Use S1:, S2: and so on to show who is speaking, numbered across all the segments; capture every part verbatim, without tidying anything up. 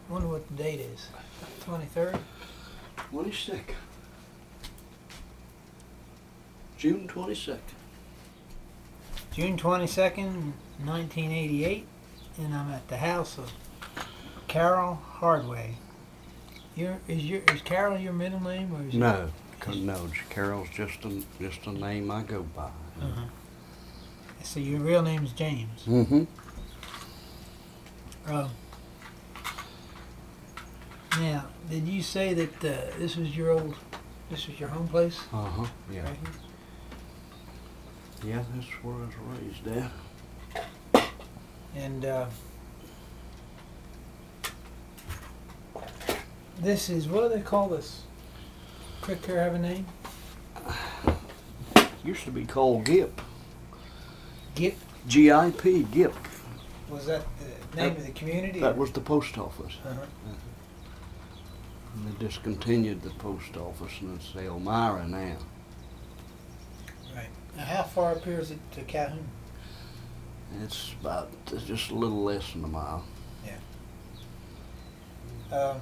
S1: wonder what the date is. twenty-third?
S2: twenty-second. June twenty-second.
S1: June twenty-second, nineteen eighty-eight, and I'm at the house of Carol Hardway. Your, is your is Carol your middle name or is
S2: No, c- no, Carol's just a, just a name I go by.
S1: Uh-huh. So your real name's James.
S2: Mm-hmm.
S1: Um, now, did you say that uh, this was your old, this was your home place?
S2: Uh-huh, yeah.
S1: Right here?
S2: Yeah, that's where I was raised at.
S1: And uh, this is, what do they call this? Creek here have a name?
S2: Used to be called Gip.
S1: Gip?
S2: G I P, Gip.
S1: Was that the name
S2: That-
S1: of the community?
S2: That was the post office.
S1: Uh-huh.
S2: And they discontinued the post office and it's Elmira now.
S1: Right. Now, how far up here is it to Calhoun?
S2: It's about uh, just a little less than a mile.
S1: Um,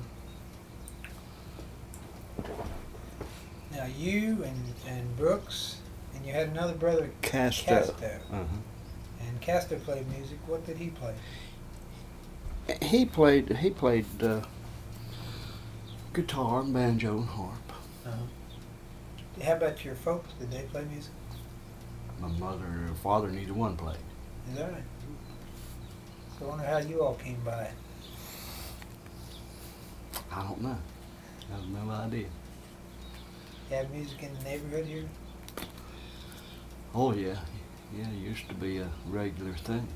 S1: now, you and, and Brooks, and you had another brother,
S2: Casto.
S1: Casto.
S2: Uh-huh.
S1: And Casto played music. What did he play?
S2: He played. He played uh, guitar and banjo and harp.
S1: Uh-huh. How about your folks? Did they play music?
S2: My mother and father, neither one played.
S1: Is that right? So I wonder how you all came by it.
S2: I don't know. I have no idea.
S1: You have music in the neighborhood here?
S2: Oh yeah, yeah. It used to be a regular thing.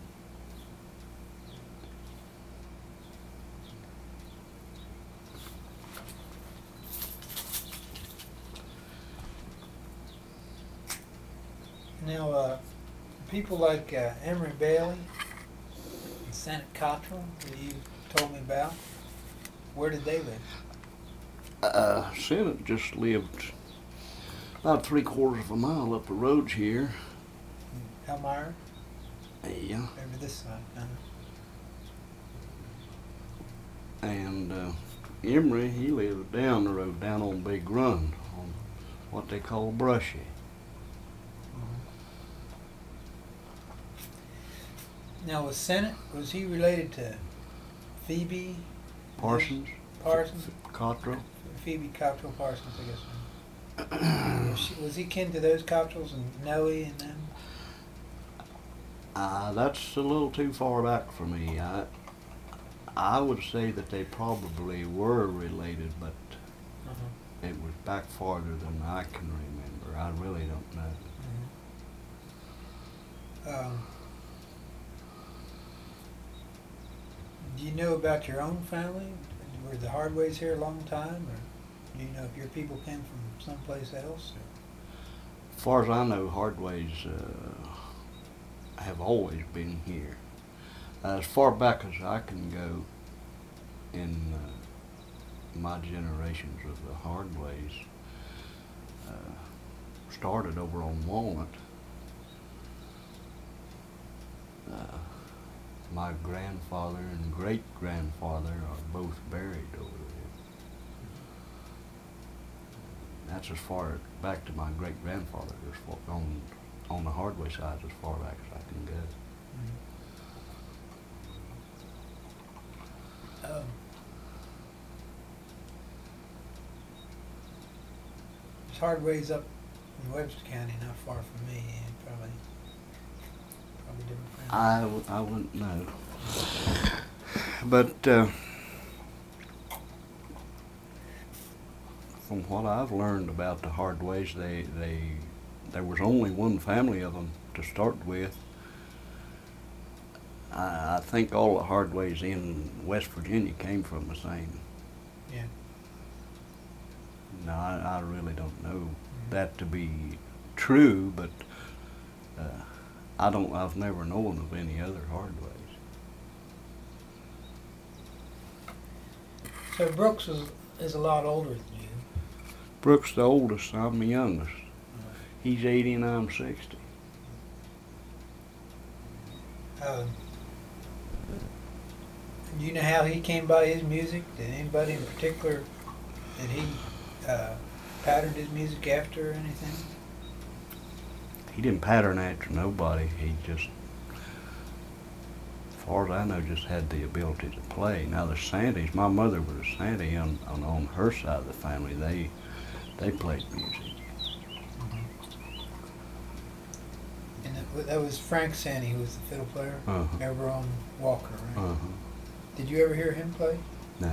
S1: Now, uh, people like uh, Emery Bailey and Senate Cottrell, that you told me about, where did they live?
S2: Uh, Senate just lived about three quarters of a mile up the road here.
S1: Elmira?
S2: Yeah.
S1: Over this side. Uh-huh.
S2: And uh, Emery, he lived down the road, down on Big Run, on what they call Brushy.
S1: Now, was Senate, was he related to Phoebe
S2: Parsons?
S1: Parsons?
S2: Cottrell?
S1: Phoebe Cottrell Parsons, I guess. was, she, was he kin to those Cottrells and Noe and them?
S2: Uh, that's a little too far back for me. I, I would say that they probably were related, but
S1: Uh-huh.
S2: it was back farther than I can remember. I really don't know.
S1: Mm-hmm. Um, do you know about your own family? Were the Hardways here a long time, or do you know if your people came from someplace else? Or?
S2: As far as I know, Hardways uh, have always been here. Uh, as far back as I can go in uh, my generations of the Hardways, uh, started over on Walnut. Uh, my grandfather and great-grandfather are both buried over there. That's as far back to my great-grandfather, as far on, on the Hardway side, as far back as I can go.
S1: Um, there's Hardways up in Webster County, not far from me, and probably probably different friends.
S2: I, w- I wouldn't know. But uh, from what I've learned about the Hardways, they, they, there was only one family of them to start with. I, I think all the Hardways in West Virginia came from the same.
S1: Yeah.
S2: No, I, I really don't know
S1: Mhm.
S2: that to be true, but uh, I don't. I've never known of any other Hardways.
S1: So Brooks is, is a lot older than you.
S2: Brooks the oldest, I'm the youngest. He's eighty and I'm sixty.
S1: Um, Do you know how he came by his music? Did anybody in particular, did he uh, pattern his music after or anything?
S2: He didn't pattern after nobody. He just, as far as I know, just had the ability to play. Now the Sandys, my mother was a Sandy on, on, on her side of the family. They they played music.
S1: And that, that was Frank Sandy, who was the fiddle player,
S2: Uh-huh.
S1: over on Walker, right?
S2: Uh-huh.
S1: Did you ever hear him play?
S2: No.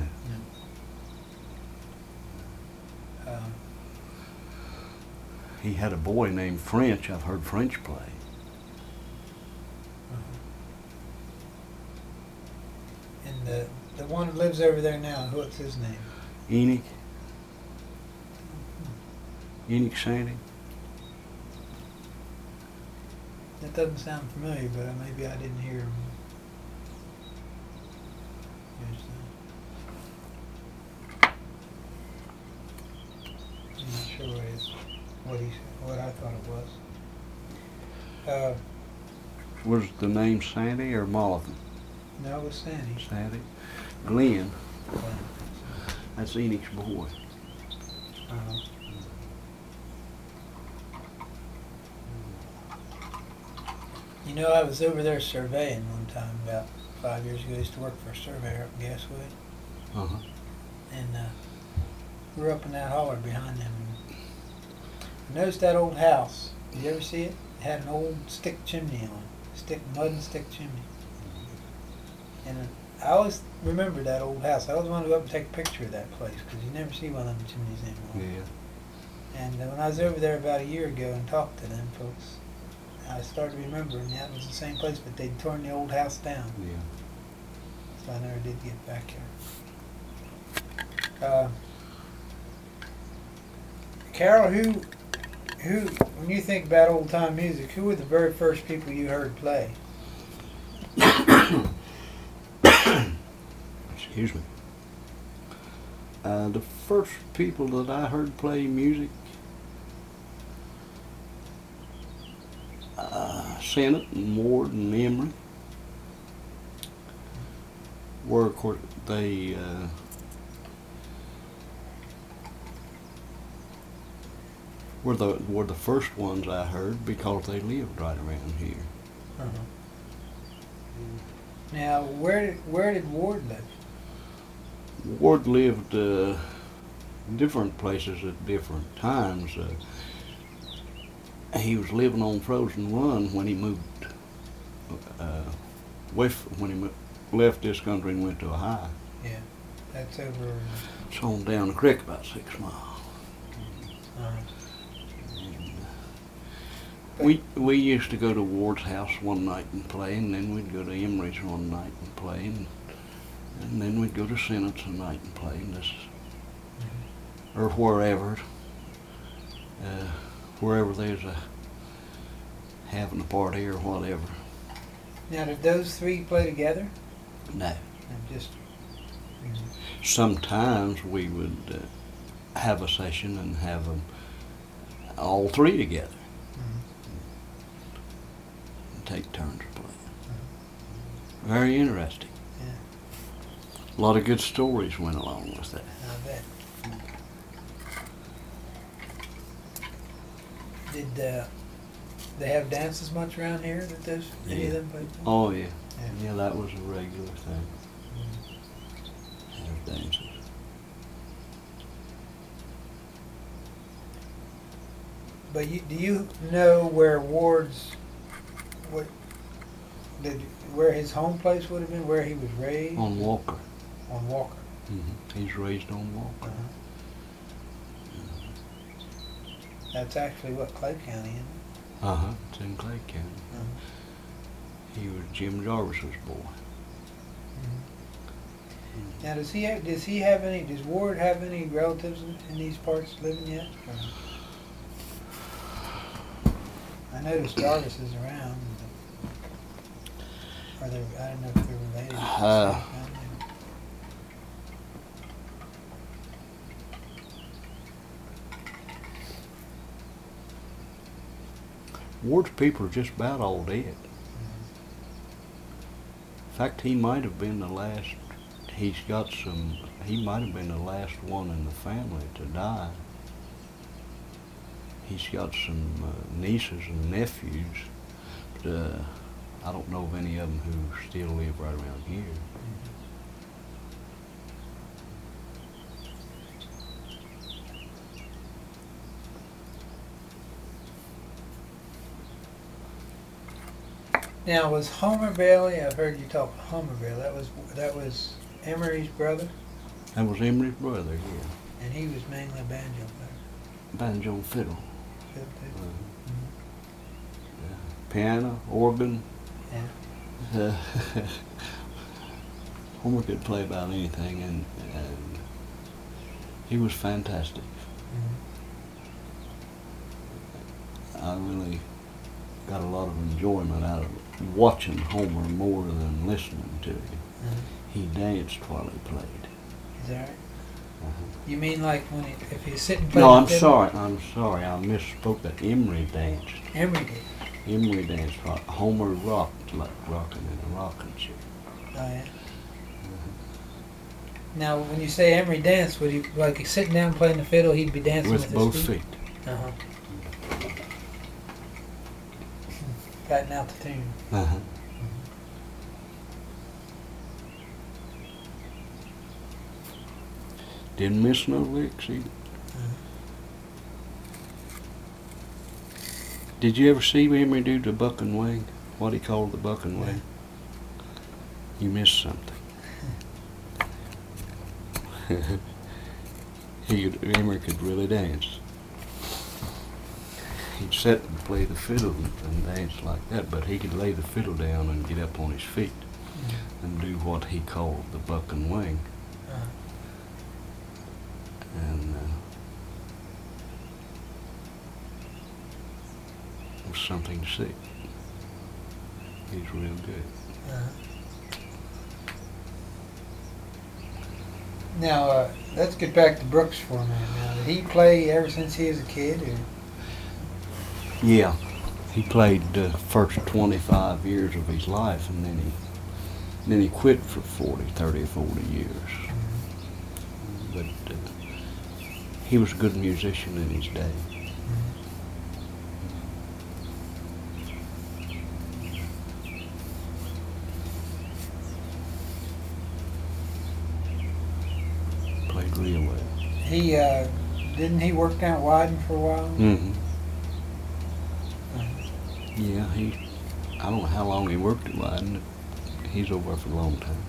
S1: No. Um,
S2: He had a boy named French. I've heard French play.
S1: uh-huh. And the the one that lives over there now, what's his name?
S2: Enoch. Enoch Sandy.
S1: That doesn't sound familiar, but maybe I didn't hear him. There's, uh, I'm not sure what it is, what he, what I thought it was. Uh,
S2: Was the name Sandy or Molothan?
S1: no, it was Sandy.
S2: Sandy. Glenn.
S1: Uh,
S2: That's Enoch's boy.
S1: uh, You know, I was over there surveying one time about five years ago. I used to work for a surveyor up in Gaswood.
S2: Uh-huh.
S1: And uh, we were up in that holler behind them. And I noticed that old house. Did you ever see it? It had an old stick chimney on it. Stick, mud and stick chimney. And uh, I always remember that old house. I always wanted to go up and take a picture of that place because you never see one of them chimneys anymore.
S2: Yeah.
S1: And uh, when I was over there about a year ago and talked to them folks, I started remembering that was the same place, but they'd torn the old house down.
S2: Yeah.
S1: So I never did get back there. Uh, Carol, who, who, when you think about old time music, who were the very first people you heard play?
S2: Excuse me. Uh, the first people that I heard play music, uh, Sennett and Ward and Emery, were of course they uh, were the were the first ones I heard because they lived right around here.
S1: Uh-huh. Now, where did, where did Ward live?
S2: Ward lived uh, in different places at different times. Uh, he was living on Frozen Run when he moved uh, west, when he mo- left this country and went to Ohio.
S1: Yeah, that's over.
S2: It's on down the creek about six miles.
S1: Uh,
S2: We we used to go to Ward's house one night and play, and then we'd go to Emery's one night and play, and, and then we'd go to Sennett's a night and play, and this,
S1: mhm.
S2: or wherever, uh, wherever there's a having a party or whatever.
S1: Now, did those three play together?
S2: No.
S1: And just. Mhm.
S2: Sometimes we would uh, have a session and have them all three together
S1: Mhm.
S2: and take turns playing. Very interesting.
S1: Yeah,
S2: A lot of good stories went along with that.
S1: I bet. Did uh, they have dances much around here that those any of
S2: Yeah.
S1: them played?
S2: Oh yeah.
S1: Yeah.
S2: Yeah, that was a regular thing.
S1: Mhm.
S2: Have dances.
S1: But you, do you know where Ward's what did where his home place would have been, where he was raised?
S2: On Walker.
S1: On Walker.
S2: Mm-hmm. He's raised on Walker.
S1: Uh-huh. That's actually what Clay County is.
S2: Uh huh. It's in Clay County.
S1: Uh-huh.
S2: He was Jim Jarvis's boy.
S1: Mhm. Now, does he have does he have any? Does Ward have any relatives in, in these parts living yet? Or- I noticed Jarvis is around. But are they? I don't know if they're related. to the
S2: Uh,
S1: same family.
S2: Ward's people are just about all dead.
S1: Mhm.
S2: In fact, he might have been the last he's got some, he might have been the last one in the family to die. He's got some uh, nieces and nephews, but uh, I don't know of any of them who still live right around here.
S1: Now, was Homer Bailey? I've heard you talk Homer Bailey. That was that was Emery's brother,
S2: That was Emery's brother, yeah.
S1: and he was mainly a banjo player.
S2: Banjo and fiddle.
S1: Fiddle too.
S2: Uh,
S1: Mhm.
S2: yeah. Piano, organ.
S1: Yeah.
S2: Uh, Homer could play about anything, and, and he was fantastic.
S1: Mhm.
S2: I really got a lot of enjoyment out of watching Homer more than listening to him.
S1: Mhm.
S2: He danced while he played.
S1: Is that right?
S2: Uh-huh.
S1: You mean like when he, if he's sitting playing
S2: No,
S1: the
S2: I'm
S1: fiddle?
S2: sorry. I'm sorry. I misspoke. That Emery danced.
S1: Emery did.
S2: Emery danced while Homer rocked like rocking in a rocking chair.
S1: Oh yeah. Now, when you say Emery danced, would he like he's sitting down playing the fiddle? He'd be dancing with,
S2: With both
S1: his
S2: feet.
S1: Uh huh. Batting out the tune.
S2: Uh-huh. Didn't miss no licks either.
S1: Uh-huh.
S2: Did you ever see Emery do the buck and wing? What he called the buck and wing? You missed something. he could, Emery could really dance. He'd sit and play the fiddle and, and dance like that, but he could lay the fiddle down and get up on his feet
S1: Mhm.
S2: and do what he called the buck and wing.
S1: Uh-huh.
S2: And uh, it was something to see. He's real good.
S1: Uh-huh. Now, uh, let's get back to Brooks for a minute. Now, did he play ever since he was a kid, or?
S2: Yeah, he played the first twenty-five years of his life, and then he then he quit for forty, thirty, forty years. But uh, he was a good musician in his day. Played real well.
S1: He uh, didn't he work down at Wyden for a while?
S2: Mm-hmm.
S1: Uh-huh.
S2: Yeah, he. I don't know how long he worked at Wyden. He's over there for a long time.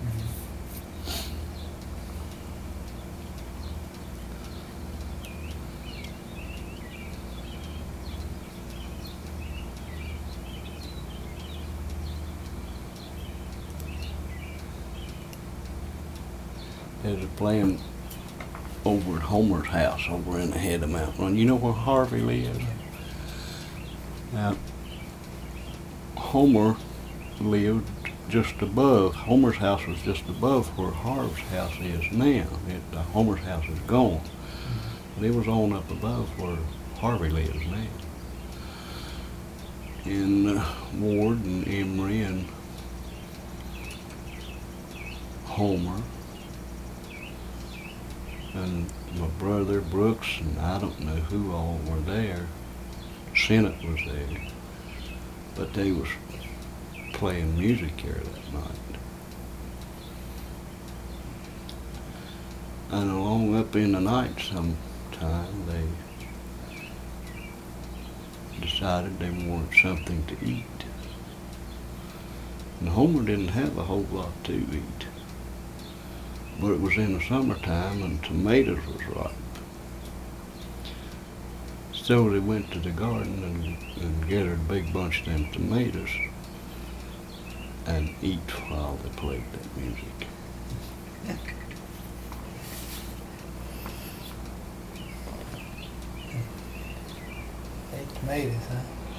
S2: They was playing over at Homer's house over in the head of Mount Run. You know where Harvey lives?
S1: Yeah.
S2: Now, Homer lived just above. Homer's house was just above where Harvey's house is now. It, uh, Homer's house is gone. But it was on up above where Harvey lives now. And uh, Ward and Emery and Homer and my brother Brooks, and I don't know who all were there. Sennett was there, but they was playing music here that night. And along up in the night sometime, they decided they wanted something to eat. And Homer didn't have a whole lot to eat. But it was in the summertime and tomatoes was ripe. So they went to the garden and, and gathered a big bunch of them tomatoes and eat while they played that music.
S1: Ate tomatoes, huh?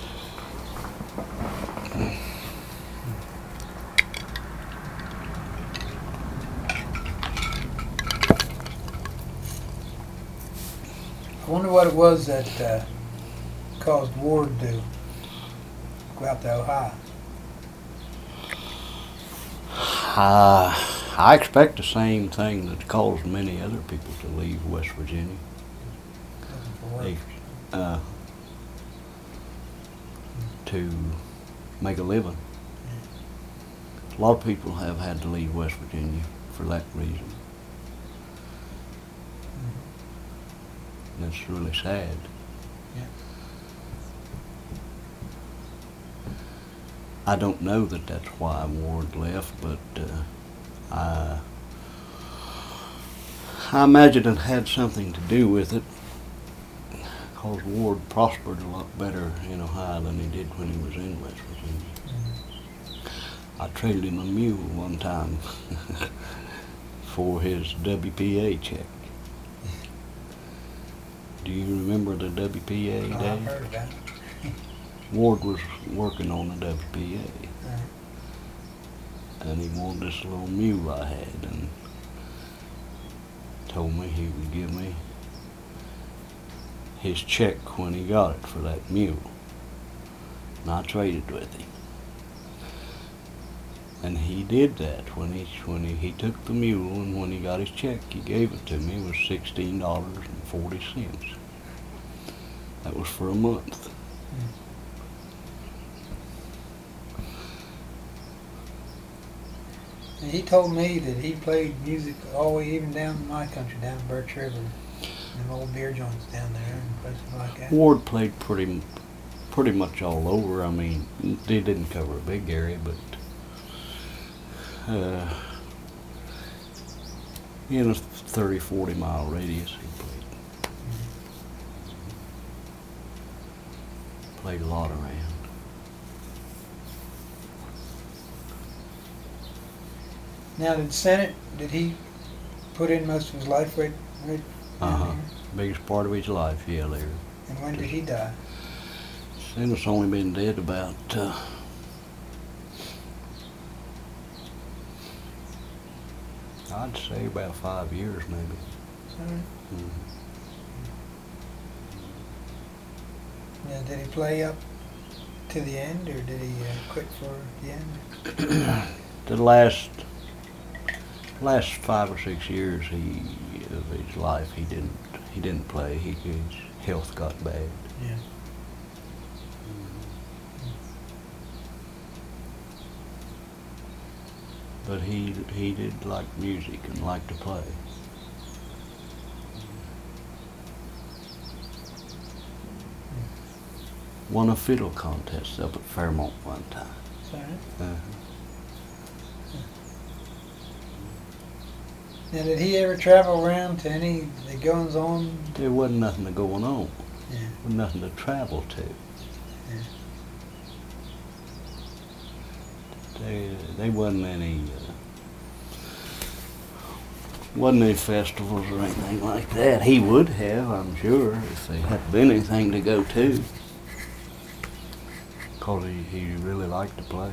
S1: I wonder what it was that uh, caused Ward to go out to Ohio.
S2: Ah, I expect the same thing that caused many other people to leave West Virginia.
S1: Looking for work.
S2: They, uh, to make a living. A lot of people have had to leave West Virginia for that reason.
S1: Mhm.
S2: And it's really sad.
S1: Yeah.
S2: I don't know that that's why Ward left, but uh, I, I imagine it had something to do with it, because Ward prospered a lot better in Ohio than he did when he was in West Virginia.
S1: Mhm.
S2: I traded him a mule one time for his W P A check. Do you remember the W P A
S1: Oh, I've
S2: days?
S1: heard about it.
S2: Ward was working on the W P A,
S1: Uh,
S2: and he wanted this little mule I had, and told me he would give me his check when he got it for that mule. And I traded with him. And he did that when he when he, he took the mule, and when he got his check, he gave it to me. It was sixteen dollars and forty cents. That was for a month.
S1: And he told me that he played music all the way even down in my country, down Birch River, them old beer joints down there and places like that.
S2: Ward played pretty pretty much all over. I mean, they didn't cover a big area, but uh, in a thirty, forty mile radius, he played. Played a lot around.
S1: Now, did Senate, did he put in most of his life right, right down
S2: Uh-huh.
S1: here?
S2: Biggest part of his life, yeah, there.
S1: And when did he die?
S2: Senate's only been dead about, uh, I'd say about five years, maybe.
S1: Alright.
S2: Mhm.
S1: Now, did he play up to the end, or did he uh, quit for the end?
S2: The last, last five or six years he of his life, he didn't, he didn't play. He, his health got bad.
S1: Yeah.
S2: But he he did like music and liked to play. Won a fiddle contest up at Fairmont one time.
S1: Sorry.
S2: Uh,
S1: Now, did he ever travel around to any of the goings on?
S2: there wasn't nothing going on.
S1: Yeah.
S2: There was nothing to travel to.
S1: Yeah.
S2: There, there wasn't any, uh, wasn't any festivals or anything like that. He would have, I'm sure, if there had been anything to go to. Because he, he really liked to play.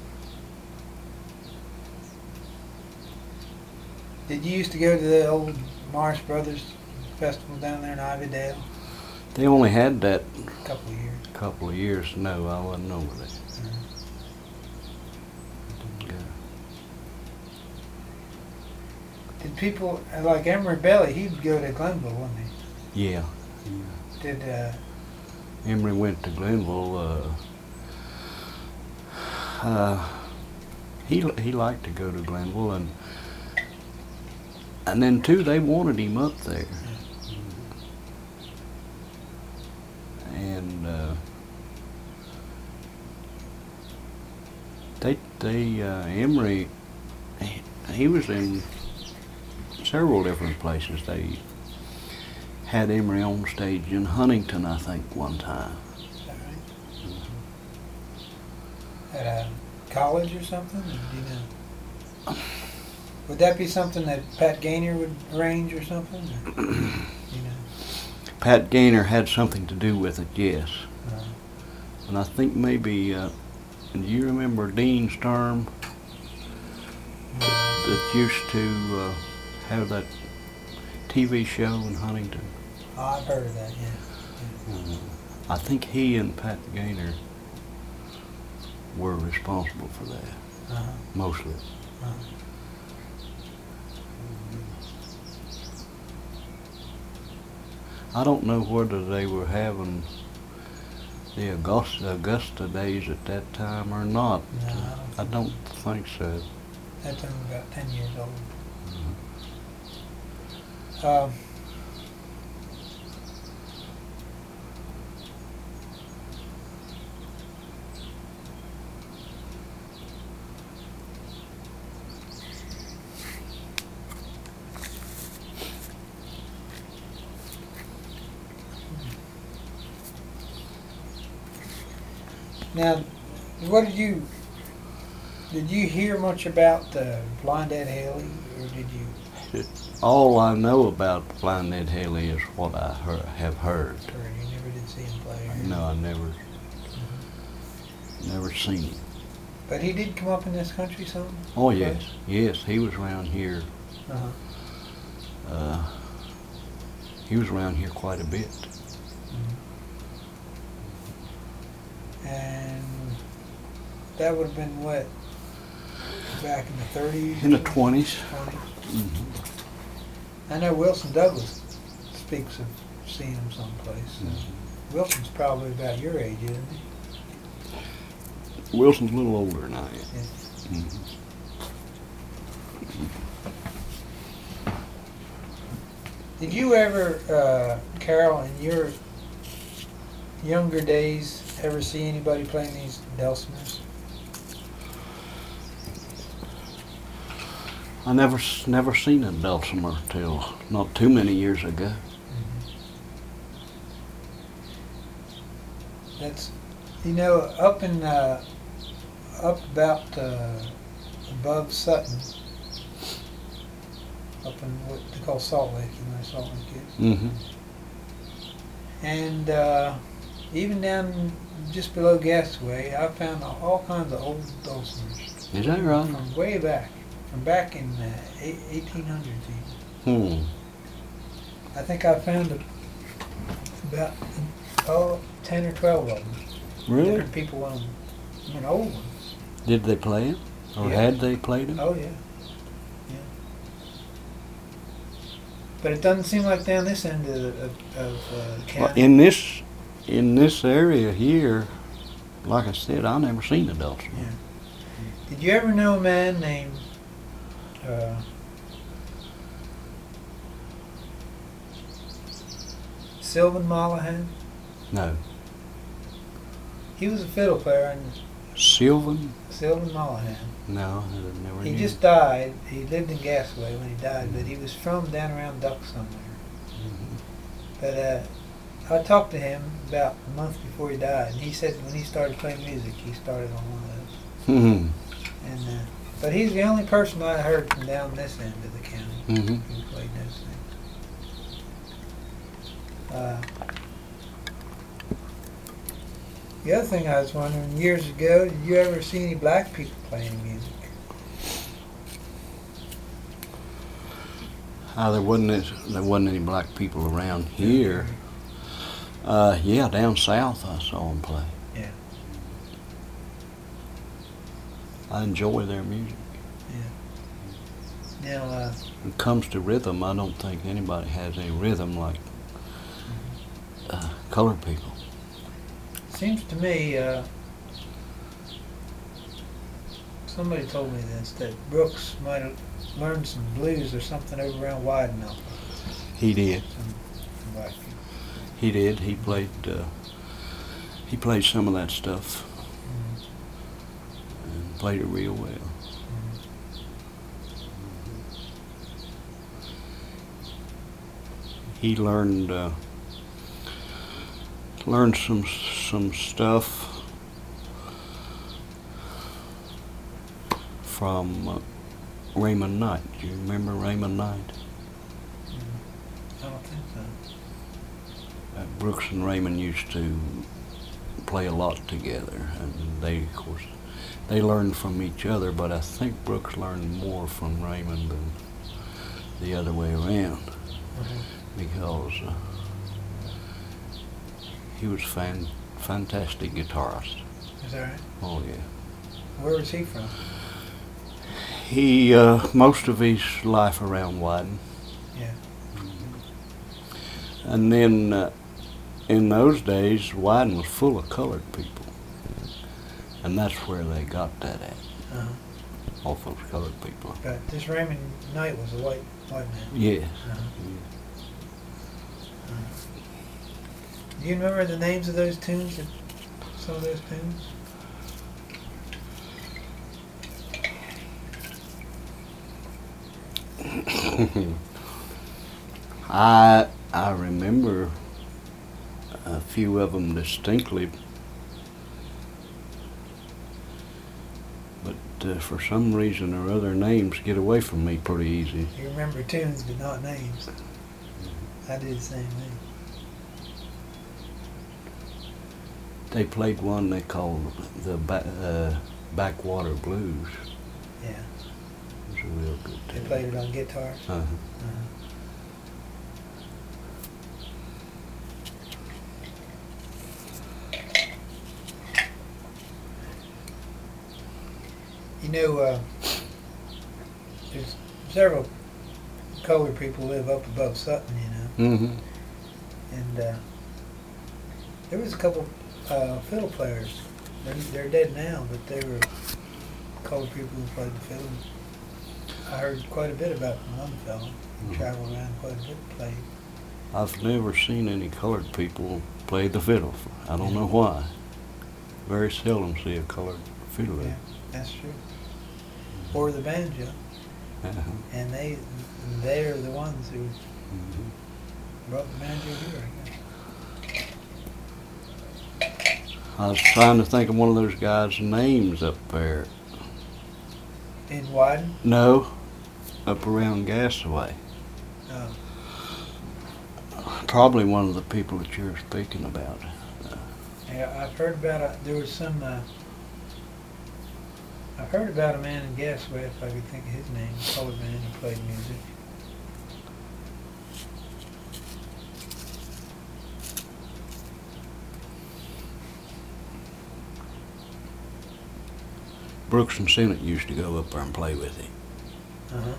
S1: Did you used to go to the old Morris Brothers festival down there in Ivydale?
S2: They only had that
S1: A couple of years.
S2: a couple of years. No, I wasn't over there.
S1: Uh,
S2: Didn't go.
S1: Did people, uh, like Emery Belly, he'd go to Glenville, wouldn't he?
S2: Yeah.
S1: Did, uh,
S2: Emery went to Glenville. Uh, uh, he he liked to go to Glenville, and and then too they wanted him up there, and uh, they they uh, Emery he, he was in several different places. They had Emery on stage in Huntington, I think, one time.
S1: is that right? At a college or something? Or do you know? Would that be something that Pat Gaynor would arrange or something? Or, you know?
S2: Pat Gaynor had something to do with it, yes.
S1: Uh,
S2: And I think maybe, uh, do you remember Dean Sturm that used to uh, have that T V show in Huntington?
S1: oh, I've heard of that, yeah.
S2: Uh, I think he and Pat Gaynor were responsible for that,
S1: Uh-huh.
S2: mostly.
S1: Uh-huh.
S2: I don't know whether they were having the Augusta, Augusta days at that time or not.
S1: No, I don't
S2: I
S1: think
S2: don't think so.
S1: That's only about ten years old.
S2: Mhm.
S1: Um, now, what did you did you hear much about uh, Blind Ed Haley, or did you?
S2: All I know about Blind Ed Haley is what I heard, have heard.
S1: Or you never did see him play? Or
S2: No, I never,
S1: Mhm.
S2: never seen him.
S1: But he did come up in this country some?
S2: Oh yes, yes, he was around here.
S1: Uh-huh.
S2: Uh, he was around here quite a bit.
S1: Mhm. And that would have been what? Back in the thirties?
S2: In the twenties.
S1: twenties?
S2: Mm-hmm.
S1: I know Wilson Douglas speaks of seeing him someplace. Uh,
S2: Mm-hmm.
S1: Wilson's probably about your age, isn't he?
S2: Wilson's a little older than I am.
S1: Yeah.
S2: Mm-hmm.
S1: Did you ever, uh, Carol, in your younger days, ever see anybody playing these dulcimers?
S2: I never, s- never seen a dulcimer till not too many years ago.
S1: That's, you know, up in, uh, up about uh, above Sutton, up in what they call Salt Lake, you know where Salt Lake is.
S2: Mm-hmm.
S1: And uh, even down just below Gasway, I found all kinds of old dulcimers.
S2: Is that right?
S1: From way back, from back in uh, eighteen hundreds even.
S2: Hmm.
S1: I think I found a, about oh, ten or twelve of them.
S2: Really?
S1: Different people own them. I mean, old ones.
S2: Did they play him? Or
S1: Yeah.
S2: had they played him?
S1: Oh, yeah. Yeah. But it doesn't seem like down this end of, the- of, of uh, the
S2: Well,
S1: county.
S2: in this, in this area here, like I said, I never seen a dulcimer.
S1: Yeah. Did you ever know a man named uh, Sylvan Mollahan?
S2: No.
S1: He was a fiddle player, and
S2: Sylvan?
S1: Sylvan Mollahan.
S2: No, I never
S1: He
S2: knew.
S1: just died. He lived in Gasway when he died, but he was from down around Duck somewhere.
S2: Mhm.
S1: But uh, I talked to him about a month before he died, and he said when he started playing music, he started on one of those.
S2: Mhm.
S1: And uh, but he's the only person I heard from down this end of the county
S2: Mhm.
S1: who played those things. Uh, the other thing I was wondering, years ago, did you ever see any black people playing music?
S2: Uh, there wasn't as, there wasn't any black people around here. Uh, yeah, down south I saw them play.
S1: Yeah.
S2: I enjoy their music.
S1: Yeah. Now, uh,
S2: When it comes to rhythm, I don't think anybody has any rhythm like uh, colored people.
S1: seems to me, uh, somebody told me this, that Brooks might have learned some blues or something over around Widenup.
S2: He did.
S1: Some, some black people.
S2: He did. He played. Uh, he played some of that stuff
S1: Mhm.
S2: and played it real well.
S1: Mhm.
S2: He learned uh, learned some some stuff from uh, Raymond Knight. Do you remember Raymond Knight?
S1: I don't think so.
S2: Uh, Brooks and Raymond used to play a lot together, and they, of course, they learned from each other. But I think Brooks learned more from Raymond than the other way around,
S1: Mhm.
S2: because uh, he was fan fantastic guitarist.
S1: Is that right?
S2: Oh yeah.
S1: Where was he from?
S2: He uh, most of his life around Wyden.
S1: Yeah.
S2: And then uh, in those days, Wyden was full of colored people. And that's where they got that at,
S1: Uh-huh.
S2: all those colored people.
S1: But this Raymond Knight was a white white man.
S2: Yes.
S1: Uh-huh.
S2: Yeah.
S1: Uh-huh. Do you remember the names of those tunes? That, some of those tunes?
S2: I I remember a few of them distinctly, but uh, for some reason or other, names get away from me pretty easy.
S1: You remember tunes, but not names. I did the same thing.
S2: They played one they called the ba- uh, Backwater Blues.
S1: Yeah.
S2: It was a real good
S1: They
S2: tune.
S1: played it on guitar.
S2: Uh-huh.
S1: Uh-huh. You know, uh, there's several colored people live up above Sutton, you know,
S2: Mm-hmm.
S1: and uh, there was a couple uh, fiddle players. They're, they're dead now, but they were colored people who played the fiddle. I heard quite a bit about one fellow. He
S2: Mhm.
S1: traveled around quite a bit, played.
S2: I've never seen any colored people play the fiddle. I don't know why. Very seldom see a colored fiddler.
S1: Yeah, that's true. Or the banjo,
S2: Uh-huh.
S1: and they they're the ones who
S2: Mhm.
S1: brought the banjo here, I guess.
S2: I was trying to think of one of those guys' names up there.
S1: In Wyden?
S2: No, up around Gasaway.
S1: Oh,
S2: Probably one of the people that you're speaking about. Uh,
S1: yeah, I've heard about a, there was some. Uh, I've heard about a man in Gasaway, if I could think of his name, a colored man who played music.
S2: Brooks and Sinnott used to go up there and play with him.
S1: Uh huh.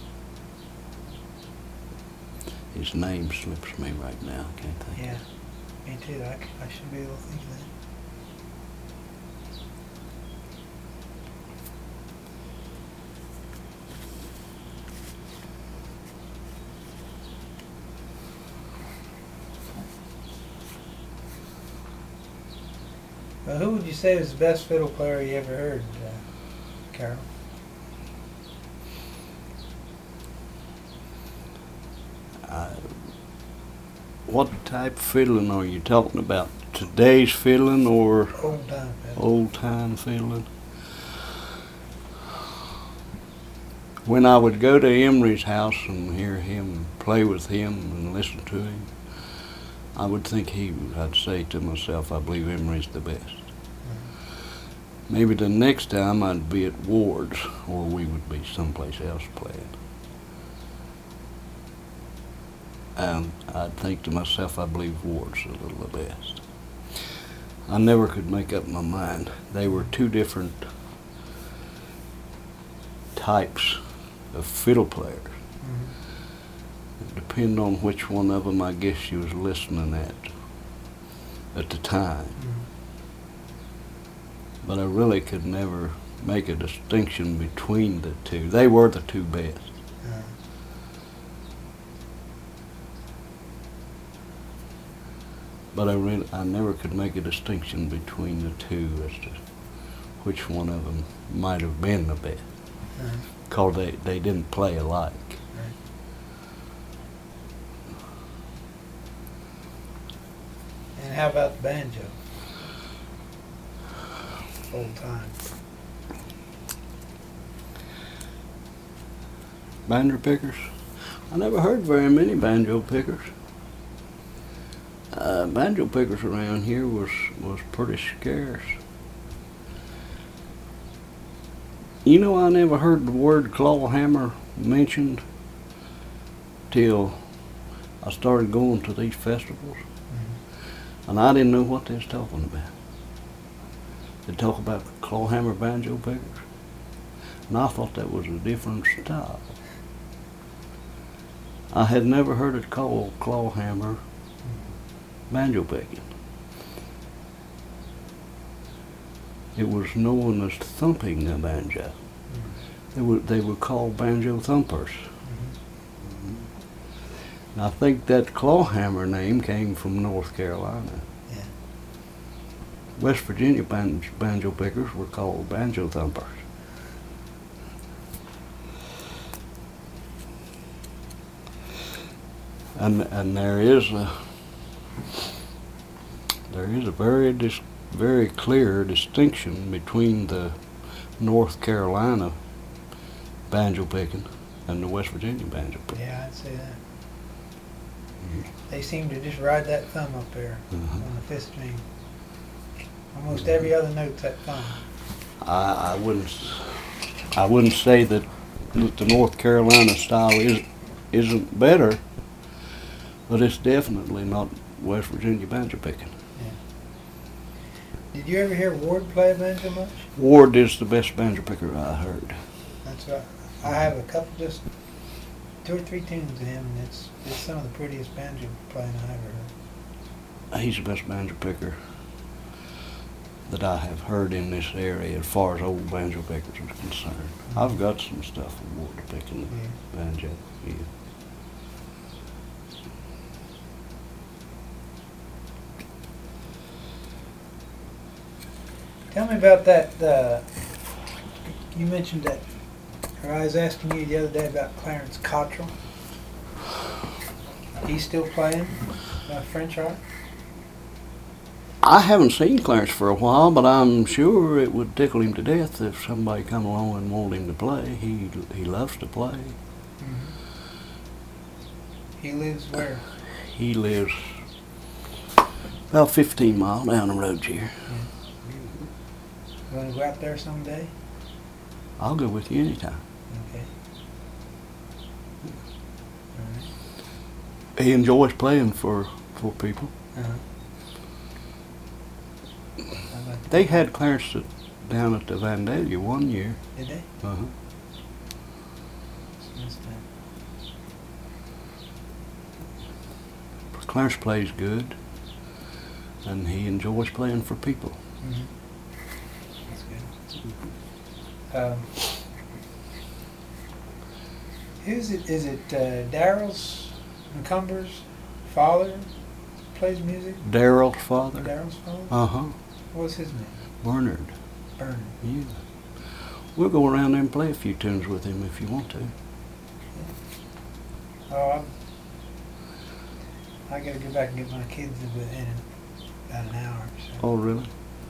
S2: His name slips me right now. I can't think.
S1: Yeah, me too. I, c- I should be able to think of that. Well, who would you say was the best fiddle player you ever heard, uh, Carol?
S2: Uh, what type of fiddling are you talking about? Today's fiddling or
S1: Old time fiddle.
S2: old time fiddling? When I would go to Emery's house and hear him play with him and listen to him, I would think he was, I'd say to myself, I believe Emery's the best. Maybe the next time I'd be at Ward's, or we would be someplace else playing. And I'd think to myself, I believe Ward's a little the best. I never could make up my mind. They were two different types of fiddle players.
S1: Mhm.
S2: It depended on which one of them I guess she was listening at at the time.
S1: Mhm.
S2: But I really could never make a distinction between the two. They were the two best.
S1: Uh,
S2: But I really, I never could make a distinction between the two as to which one of them might have been the best.
S1: uh,
S2: Cause they, they didn't play alike.
S1: right. And how about the banjo? Old time.
S2: Banjo pickers? I never heard very many banjo pickers. Uh, banjo pickers around here was, was pretty scarce. You know, I never heard the word claw hammer mentioned till I started going to these festivals,
S1: Mhm.
S2: and I didn't know what they was talking about. They talk about claw hammer banjo pickers, and I thought that was a different style. I had never heard it called claw hammer banjo picking. It was known as thumping a banjo. They were, they were called banjo thumpers.
S1: Mm-hmm.
S2: And I think that clawhammer name came from North Carolina.
S1: Yeah.
S2: West Virginia banjo, banjo pickers were called banjo thumpers. And and there is a there is a very dis, very clear distinction between the North Carolina banjo picking and the West Virginia banjo picking.
S1: Yeah, I'd say that.
S2: Mhm.
S1: They seem to just ride that thumb up there
S2: Mhm.
S1: on the fifth string. Almost every other note's that thumb.
S2: I, I wouldn't s- I wouldn't say that, that the North Carolina style is isn't better, but it's definitely not West Virginia banjo picking.
S1: Did you ever hear Ward play a banjo much?
S2: Ward is the best banjo picker I heard.
S1: That's right. I have a couple, just two or three tunes of him, and it's it's some of the prettiest banjo playing I ever heard.
S2: He's the best banjo picker that I have heard in this area as far as old banjo pickers are concerned. I've got some stuff of Ward picking the
S1: Yeah.
S2: banjo. Yeah.
S1: Tell me about that. Uh, you mentioned that, or I was asking you the other day about Clarence Cottrell. He's still playing uh, French art?
S2: I haven't seen Clarence for a while, but I'm sure it would tickle him to death if somebody come along and wanted him to play. He he loves to play.
S1: Mm-hmm. He lives where?
S2: He lives about fifteen miles down the road here.
S1: You want to go out there someday?
S2: I'll go with you anytime.
S1: Okay. All right.
S2: He enjoys playing for, for people.
S1: Uh-huh. I'd like to-
S2: They had Clarence at, down at the Vandalia one year.
S1: Did they?
S2: Uh-huh.
S1: Must have.
S2: Clarence plays good, and he enjoys playing for people.
S1: Mm-hmm. That's good. Um, who's it? Is it uh, Daryl's McCumber's father plays music?
S2: Daryl's father?
S1: Daryl's father?
S2: Uh-huh.
S1: What's his name?
S2: Bernard.
S1: Bernard.
S2: Yeah. We'll go around there and play a few tunes with him if you want to.
S1: Oh, I'm, I gotta go back and get my kids within about an hour or so.
S2: Oh, really?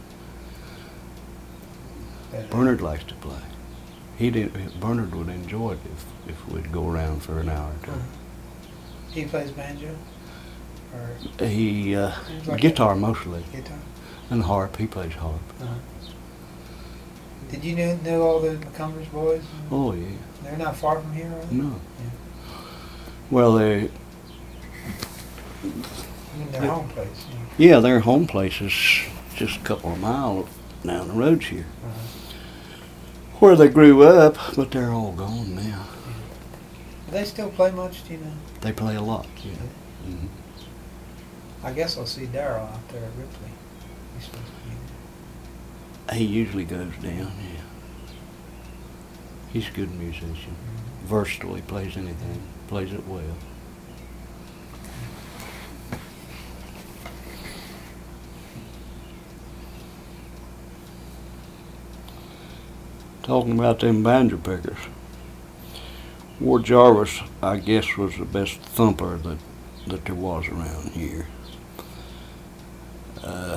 S1: But, uh,
S2: Bernard likes to play. He did. Bernard would enjoy it if, if we'd go around for an hour or
S1: uh, he plays banjo or
S2: two. He, uh,
S1: Seems like
S2: guitar mostly,
S1: guitar.
S2: and harp. He plays harp.
S1: Uh-huh. Did you know, know all the McCumbers boys?
S2: Oh, yeah.
S1: They're not far from here, are they?
S2: No.
S1: Yeah.
S2: Well, they,
S1: I mean, their
S2: Yeah.
S1: home place. Yeah.
S2: yeah, their home place is just a couple of miles down the road here,
S1: Uh-huh.
S2: where they grew up, but they're all gone now.
S1: Do they still play much? Do you know?
S2: They play a lot, yeah. hmm
S1: I guess I'll see Daryl out there at Ripley. He's supposed to be there.
S2: He usually goes down, yeah. He's a good musician. Versatile, he plays anything, plays it well. Talking about them banjo pickers, Ward Jarvis, I guess, was the best thumper that, that there was around here. Uh,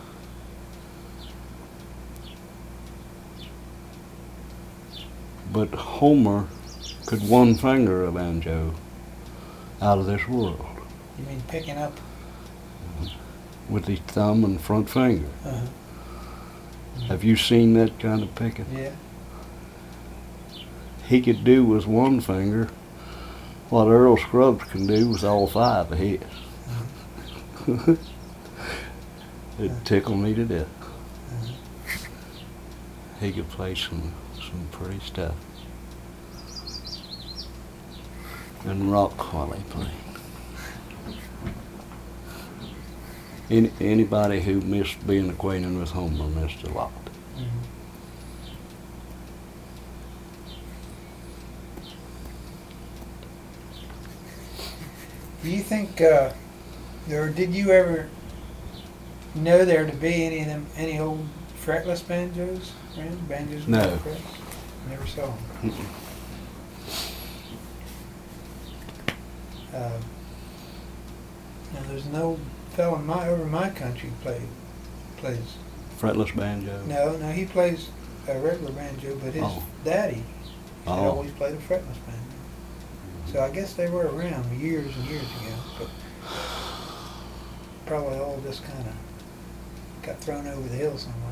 S2: but Homer could one finger a banjo out of this world
S1: You mean picking up?
S2: with his thumb and front finger.
S1: Uh-huh.
S2: Have you seen that kind of picking?
S1: Yeah.
S2: He could do with one finger what Earl Scruggs can do with all five of his.
S1: Uh-huh.
S2: It tickled me to death.
S1: Uh-huh.
S2: He could play some some pretty stuff. And rock while he played. Any, anybody who missed being acquainted with Homer missed a lot.
S1: Mm-hmm. Do you think, uh, or did you ever know there to be any of them, any old fretless banjos around? Banjos
S2: No.
S1: without frets? Never saw them.
S2: Mm-mm.
S1: Uh, now there's no fellow in my over my country play plays.
S2: Fretless banjo.
S1: No, no, he plays a regular banjo, but his
S2: Oh.
S1: daddy
S2: Oh.
S1: always played a fretless banjo. So I guess they were around years and years ago, but probably all just kind of got thrown over the hill somewhere.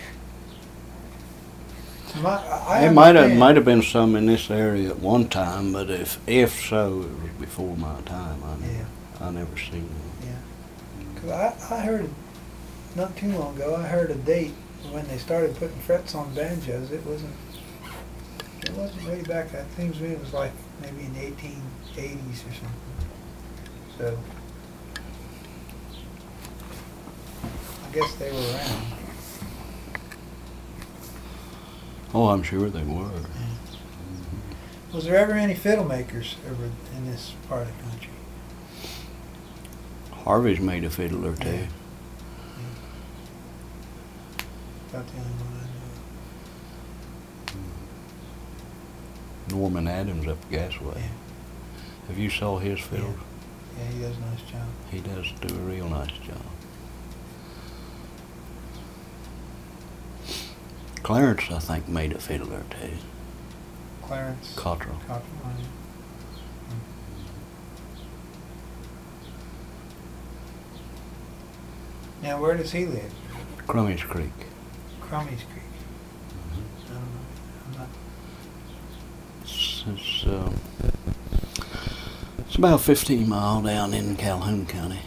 S1: My, I
S2: There might have
S1: understand-
S2: might have been some in this area at one time, but if if so, it was before my time. I never,
S1: Yeah.
S2: I never seen them.
S1: Yeah, cause I, I heard not too long ago. I heard a date when they started putting frets on banjos. It wasn't. It wasn't way back. I think it was like maybe in the eighteen eighties or something. So I guess they were around.
S2: Oh, I'm sure they were.
S1: Was there ever any fiddle makers over in this part of the country?
S2: Harvey's made a fiddle or two.
S1: Yeah. About the only one I know.
S2: Norman Adams up Gasway.
S1: Yeah.
S2: Have you saw his fiddle?
S1: Yeah, he does a nice job.
S2: He does do a real nice job. Clarence, I think, made a fiddle or two.
S1: Clarence
S2: Cottrell.
S1: Cottrell. Now, where does he live?
S2: Crummage Creek.
S1: Crummie's Creek. I don't know. I'm not.
S2: It's, it's, uh, it's about fifteen mile down in Calhoun County.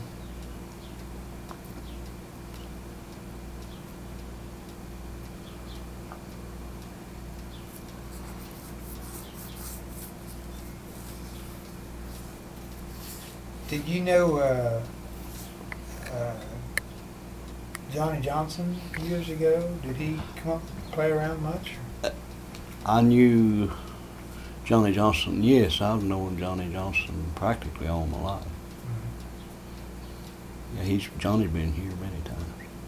S1: Did you know uh, uh, Johnny Johnson years ago? Did he come up and play around much?
S2: I knew Johnny Johnson. Yes, I've known Johnny Johnson practically all my life. Yeah, he's Johnny's been here many times.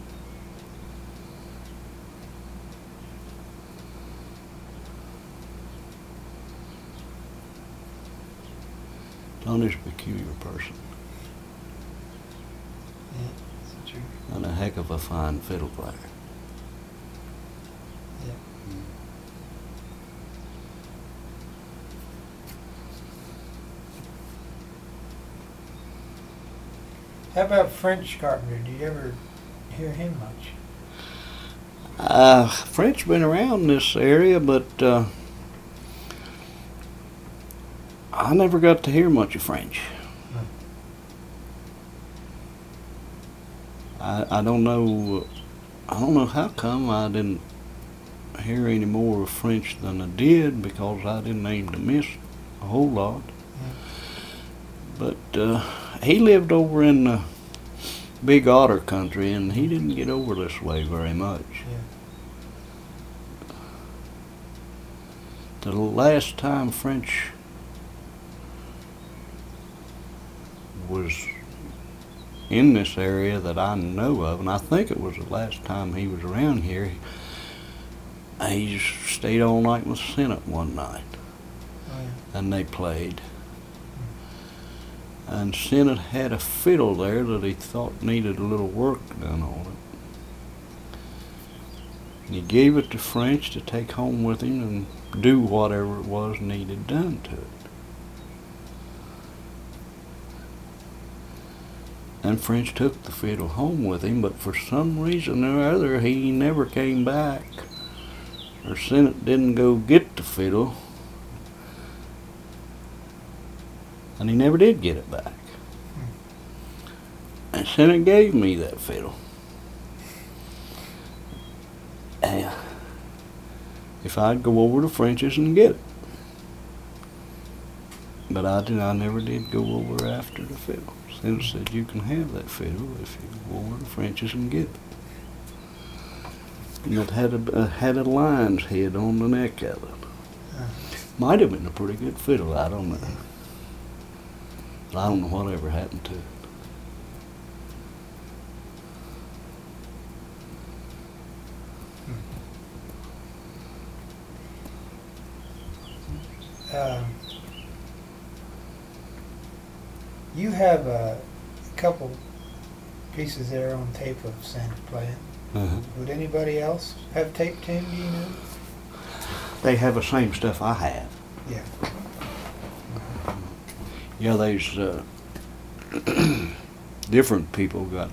S2: Johnny's a peculiar person
S1: Yeah, that's true.
S2: and a heck of a fine fiddle player.
S1: Yeah. How about French Carpenter? Did you ever hear him much?
S2: Uh, French's been around this area, but uh, I never got to hear much of French. I I don't know. I don't know how come I didn't hear any more of French than I did, because I didn't aim to miss a whole lot. But uh, he lived over in the Big Otter country, and he didn't get over this way very much.
S1: Yeah.
S2: The last time French was in this area that I know of, and I think it was the last time he was around here, he stayed all night with Senate one night,
S1: Oh, yeah.
S2: and they played. And Senate had a fiddle there that he thought needed a little work done on it. And he gave it to French to take home with him and do whatever it was needed done to it. And French took the fiddle home with him, but for some reason or other he never came back. Or Senate didn't go get the fiddle. And he never did get it back. And Senate gave me that fiddle. And if I'd go over to French's and get it. But I did. I never did go over after the fiddle. Senator said you can have that fiddle if you go over to French's and get it. And it had a uh, had a lion's head on the neck of it.
S1: Uh,
S2: Might have been a pretty good fiddle. I don't know. I don't know whatever happened to it.
S1: um, you have a couple pieces there on tape of Santa playing.
S2: Uh-huh.
S1: Would anybody else have tape tune, do you know?
S2: They have the same stuff I have.
S1: Yeah.
S2: Yeah, there's uh, different people got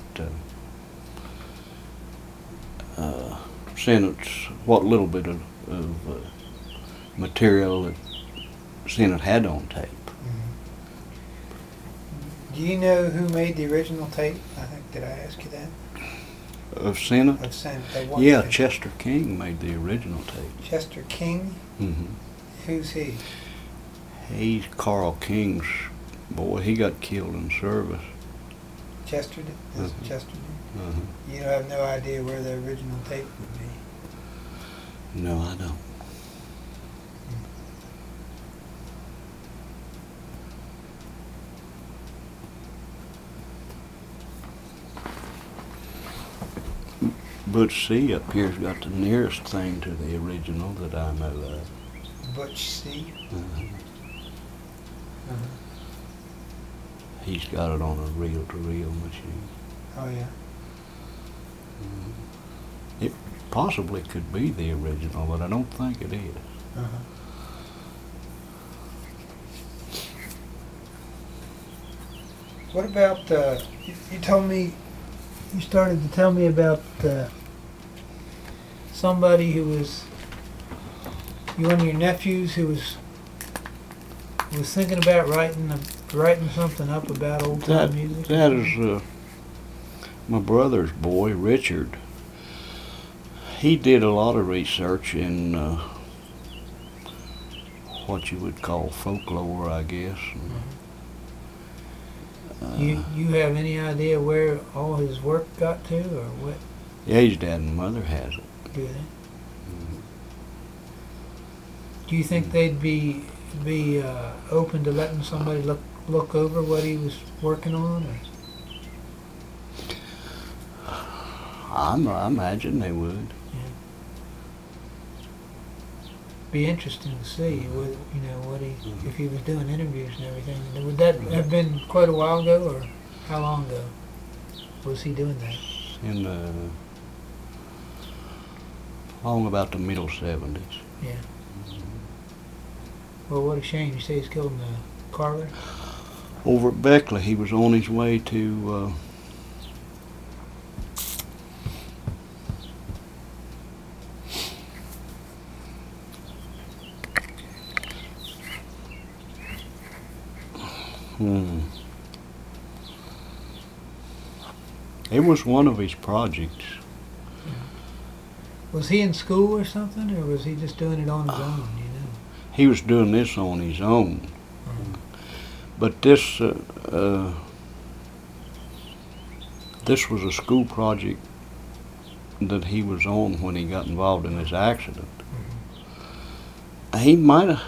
S2: uh, uh, sent us what little bit of, of uh, material that Senate had on tape.
S1: Mm-hmm. Do you know who made the original tape? I think, did I ask you that?
S2: Of Senate?
S1: Of Santa. They want
S2: Yeah,
S1: to-
S2: Chester King made the original tape.
S1: Chester King?
S2: Mm-hmm.
S1: Who's he?
S2: He's Carl King's boy. He got killed in service.
S1: Chester did? That's
S2: Mhm.
S1: Chester did?
S2: Uh-huh.
S1: You have no idea where the original tape would be.
S2: No, I don't. Butch C. up here's got the nearest thing to the original that I know of.
S1: Butch C.
S2: Uh-huh.
S1: Uh-huh.
S2: He's got it on a reel-to-reel machine.
S1: Oh yeah.
S2: Mhm. It possibly could be the original, but I don't think it is.
S1: Uh-huh. What about, uh, you, you told me, you started to tell me about uh, somebody who was, you one of your nephews who was was thinking about writing a, writing something up about old time
S2: That,
S1: music?
S2: that is uh, my brother's boy, Richard. He did a lot of research in uh, what you would call folklore, I guess. Uh,
S1: You you have any idea where all his work got to, or what?
S2: yeah, his dad and mother has it.
S1: Do they?
S2: Mhm.
S1: Do you think they'd be be uh, open to letting somebody look look over what he was working on? Or?
S2: I'm, I imagine they would.
S1: Yeah. Be interesting to see what you know what he if he was doing interviews and everything. Would that have been quite a while ago, or how long ago was he doing that?
S2: In the long about the middle seventies.
S1: Yeah. Well, what a shame. You say he's killed in the car wreck?
S2: Over at Beckley, he was on his way to uh, hmm. It was one of his projects.
S1: Was he in school or something, or was he just doing it on his own? You know.
S2: He was doing this on his own.
S1: Mhm.
S2: But this uh, uh, this was a school project that he was on when he got involved in this accident.
S1: Mhm.
S2: He might have.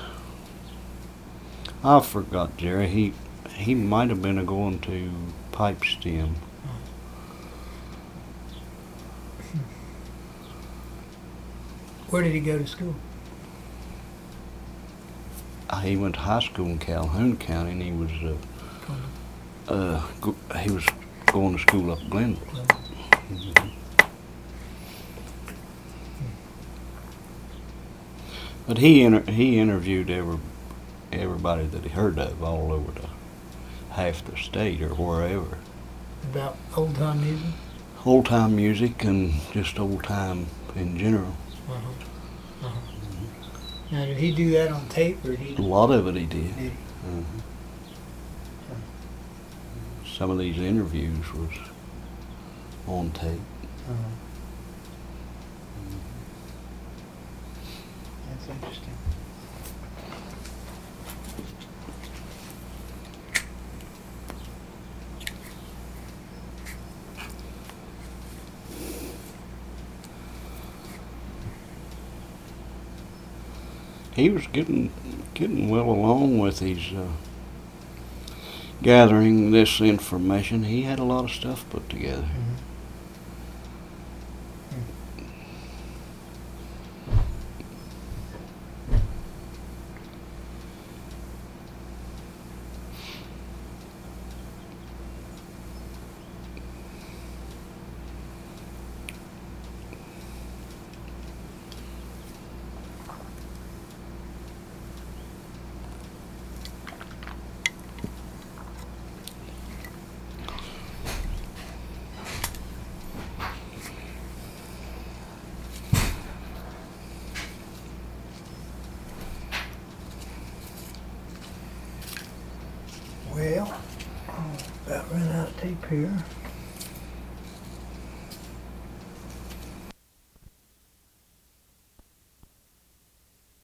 S2: I forgot, Jerry. He he might have been a going to pipe stem.
S1: Where did he go to school?
S2: Uh, He went to high school in Calhoun County, and he was uh, uh, go, he was going to school up in Glenville. Mhm. But he inter- he interviewed every everybody that he heard of all over the half the state or wherever.
S1: About old time music?
S2: Old time music and just old time in general.
S1: Uh-huh. Uh-huh. Now, did he do that on tape, or did he?
S2: A lot of it he did.
S1: Did he?
S2: Mhm. Some of these interviews was on tape.
S1: Uh-huh. That's interesting.
S2: he was getting getting well along with his uh, gathering this information. He had a lot of stuff put together.
S1: Well, I'm about run out of tape here.